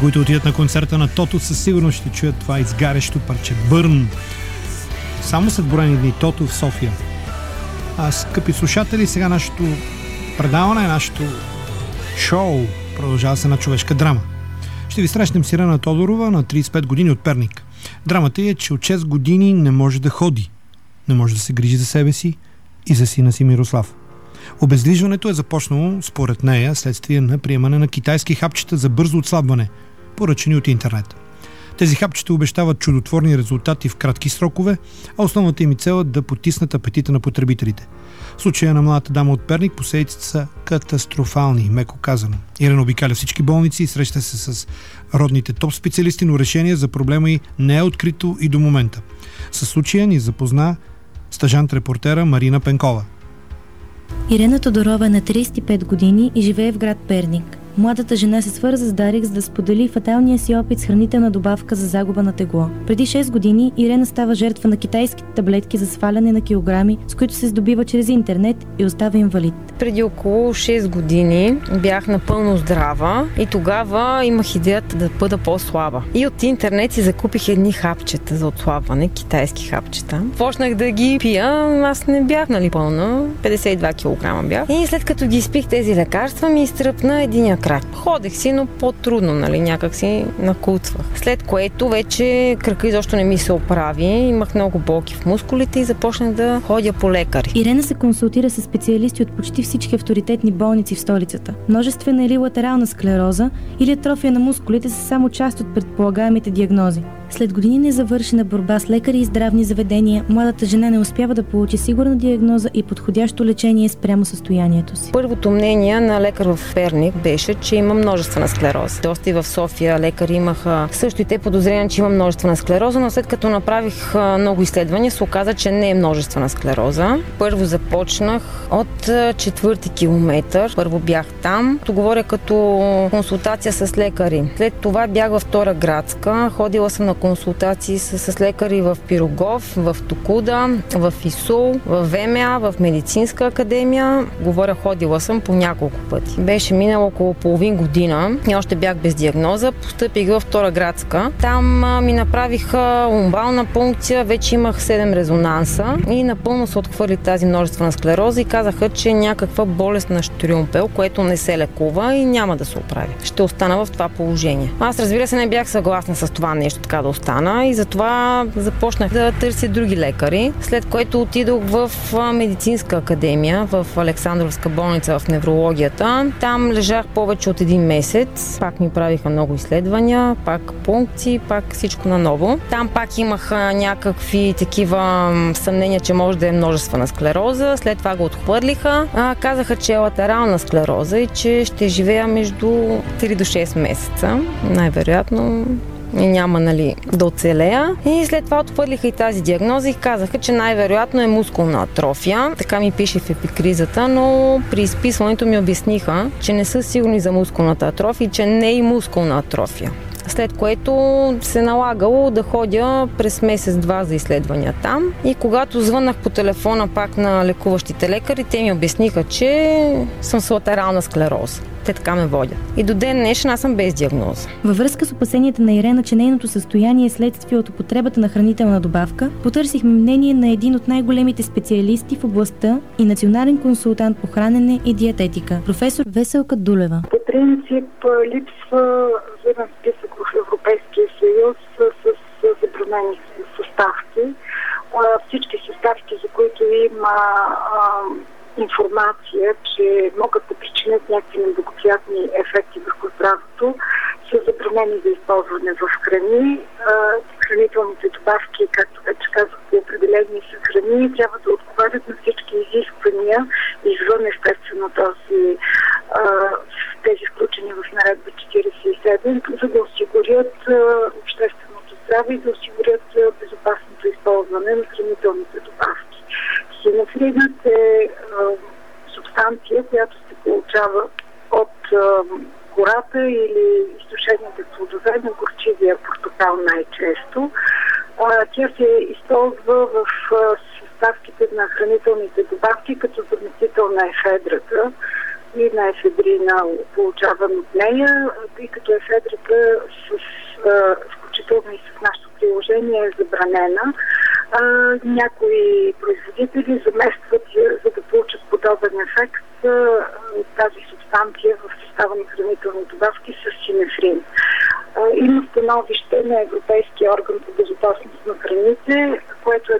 които отидат на концерта на Тото, със сигурност ще чуят това изгарящо парче Бърн. Само след броени дни Тото в София. Скъпи слушатели, сега нашето предаване, нашето шоу продължава се на човешка драма. Ще ви срещнем с Ирена Тодорова на 35 години от Перник. Драмата е, че от 6 години не може да ходи, не може да се грижи за себе си и за сина си Мирослав. Обездвижването е започнало, според нея, следствие на приемане на китайски хапчета за бързо отслабване, поръчани от интернет. Тези хапчета обещават чудотворни резултати в кратки срокове, а основната им е цел да потиснат апетита на потребителите. В случая на младата дама от Перник последиците са катастрофални, меко казано. Ирена обикаля всички болници и среща се с родните топ специалисти, но решение за проблема й не е открито и до момента. Със случая ни запозна стажант-репортера Марина Пенкова. Ирена Тодорова е на 35 години и живее в град Перник. Младата жена се свърза с Дарик, за да сподели фаталния си опит с хранителна добавка за загуба на тегло. Преди 6 години Ирена става жертва на китайските таблетки за сваляне на килограми, с които се здобива чрез интернет и остава инвалид. Преди около 6 години бях напълно здрава и тогава имах идеята да бъда по-слаба. И от интернет си закупих едни хапчета за отслабване, китайски хапчета. Почнах да ги пия, аз не бях пълна, 52 кг бях. И след като ги изпих тези лекарства, ми изтръпна единия крак. Ходех си, но по-трудно, някак си накуцвах. След което вече крака изобщо не ми се оправи, имах много болки в мускулите и започнах да ходя по лекари. Ирена се консултира с специалисти от почти всички авторитетни болници в столицата. Множествена или латерална склероза или атрофия на мускулите са само част от предполагаемите диагнози. След години незавършена борба с лекари и здравни заведения, младата жена не успява да получи сигурна диагноза и подходящо лечение спрямо състоянието си. Първото мнение на лекар в Перник беше, че има множествена склероза. Доста и в София лекари имаха също и те подозрения, че има множествена склероза, но след като направих много изследвания, се оказа, че не е множествена склероза. Първо започнах от 4-ти километър. Първо бях там. Говоря като консултация с лекари. След това бях във Втора градска. Ходила съм на консултации с лекари в Пирогов, в Токуда, в ИСУЛ, в ВМА, в Медицинска академия. Ходила съм по няколко пъти. Беше минало около половин година и още бях без диагноза. Постъпих във Втора градска. Там ми направиха лумбална пункция, вече имах 7 резонанса и напълно се отхвърли тази множествена склероза и казаха, че е някаква болест на щрюмпел, което не се лекува и няма да се оправи. Ще остана в това положение. Аз, разбира се, не бях съгласна с това нещо така да остана и затова започнах да търся други лекари, след което отидох в Медицинска академия, в Александровска болница в неврологията. Там лежах повече от 1 месец. Пак ми правиха много изследвания, пак пункции, пак всичко наново. Там пак имах някакви такива съмнения, че може да е множествена склероза. След това го отхвърлиха. Казаха, че е латерална склероза и че ще живея между 3 до 6 месеца. Най-вероятно и няма да оцелея. И след това отхвърлиха и тази диагноза и казаха, че най-вероятно е мускулна атрофия. Така ми пише в епикризата, но при изписването ми обясниха, че не са сигурни за мускулната атрофия и че не е и мускулна атрофия. След което се налагало да ходя през месец-два за изследвания там. И когато звъннах по телефона пак на лекуващите лекари, те ми обясниха, че съм с латерална склероза. Те така ме водят. И до ден днешен аз съм без диагноза. Във връзка с опасенията на Ирена, че нейното състояние е следствие от употребата на хранителна добавка, потърсихме мнение на един от най-големите специалисти в областта и национален консултант по хранене и диететика, професор Веселка Дулева. По принцип липсва зърнен списък в Европейския съюз с забранени съставки. Всички съставки, за които има информация, че могат да причинят някакви неблагоприятни ефекти върху здравето, са забранени за използване в храни. Хранителните добавки, както вече казах, по определени са храни, трябва да отговарят на всички изисквания, извън естествено тези включени в наредба 47, за да осигурят общественото здраве и да осигурят безопасното използване на хранителните добавки. Хинофринът е субстанция, която се получава от кората или изсушените плодове на горчивия портокал най-често. Тя се използва в съставките на хранителните добавки като заместител на ефедрата. и на ефедрина, получаван от нея, тъй като ефедрата включително и с нашето приложение е забранена. Някои производители заместват, за да получат подобен ефект, тази субстанция в състава на хранителни добавки с синефрин. Има становище на Европейския орган по безопасност на храните, който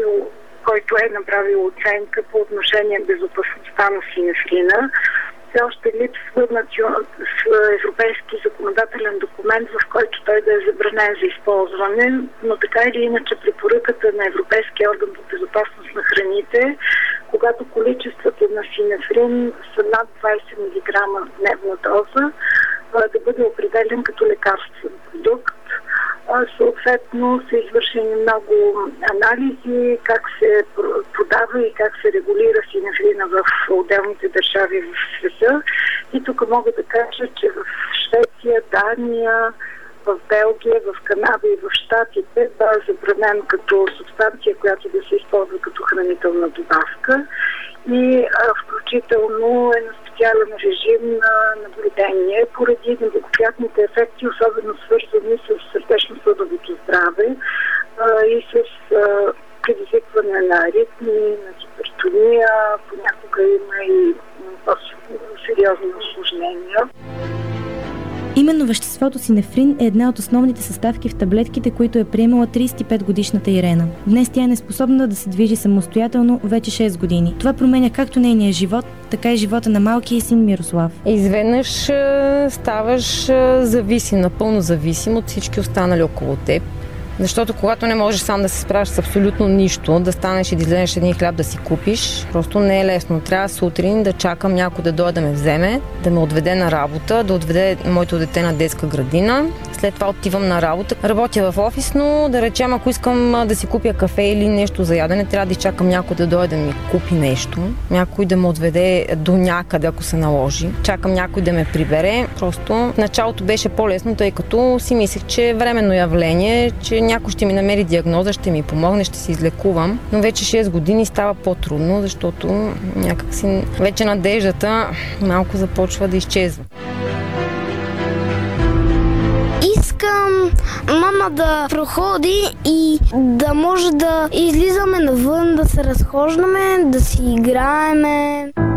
е направил оценка по отношение безопасността на синефрина. Все още липсва европейски законодателен документ, в който той да е забранен за използване, но така или иначе препоръката на Европейския орган по безопасност на храните, когато количествата на синефрин са над 20 мг дневна доза, да бъде определен като лекарствен продукт. Съответно са извършени много анализи как се продава и как се регулира синефрина в отделните държави в света. И тук мога да кажа, че в Швеция, Дания, в Белгия, в Канада и в Щатите е забранен като субстанция, която да се използва като хранителна добавка и включително е на специален режим на наблюдение поради неблагоприятните ефекти, особено свързани с сърдечно-съдовото здраве и с предизвикване на аритми, на хипертония, понякога има и сериозни усложнения. Именно веществото синефрин е една от основните съставки в таблетките, които е приемала 35-годишната Ирена. Днес тя е неспособна да се движи самостоятелно вече 6 години. Това променя както нейния живот, така и живота на малкия син Мирослав. Изведнъж ставаш зависим, напълно зависим от всички останали около теб. Защото когато не можеш сам да се справиш с абсолютно нищо, да станеш и да излезеш един хляб да си купиш, просто не е лесно. Трябва сутрин да чакам някой да дойде да ме вземе, да ме отведе на работа, да отведе моето дете на детска градина. След това отивам на работа. Работя в офис, но да речем, ако искам да си купя кафе или нещо за ядене, трябва да изчакам някой да дойде да ми купи нещо. Някой да ме отведе до някъде, ако се наложи. Чакам някой да ме прибере. Просто в началото беше по-лесно, тъй като си мислех, че е временно явление, че някой ще ми намери диагноза, ще ми помогне, ще се излекувам. Но вече 6 години става по-трудно, защото някакси вече надеждата малко започва да изчезва. Искам мама да проходи и да може да излизаме навън, да се разхождаме, да си играеме.